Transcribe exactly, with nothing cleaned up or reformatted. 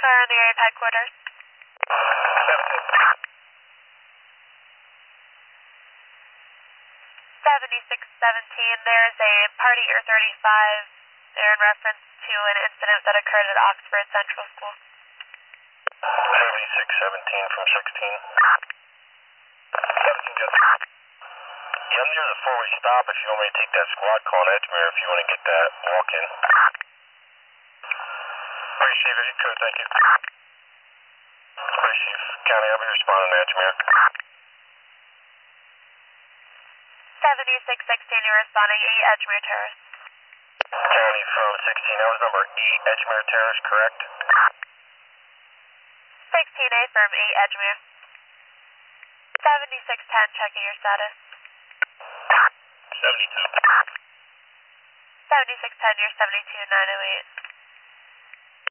are in the area of headquarters. seventy-six seventeen, there is a party or thirty-five there in reference to an incident that occurred at Oxford Central School. seventy-six seventeen from sixteen. seventeen, good. Yeah, I'm near the four-way stop if you want me to take that squad call in Edgemere if you want to get that walk-in. Alright, Chief, if you could, thank you. Alright, Chief, County, I'll be responding to Edgemere. seventy-six sixteen, you're responding, eight Edgemere Terrace. County from sixteen, that was number eight Edgemere Terrace, correct? sixteen A from eight Edgemere. seventy-six ten, checking your status. seventy-two. seventy-six ten, you're seventy-two nine oh eight.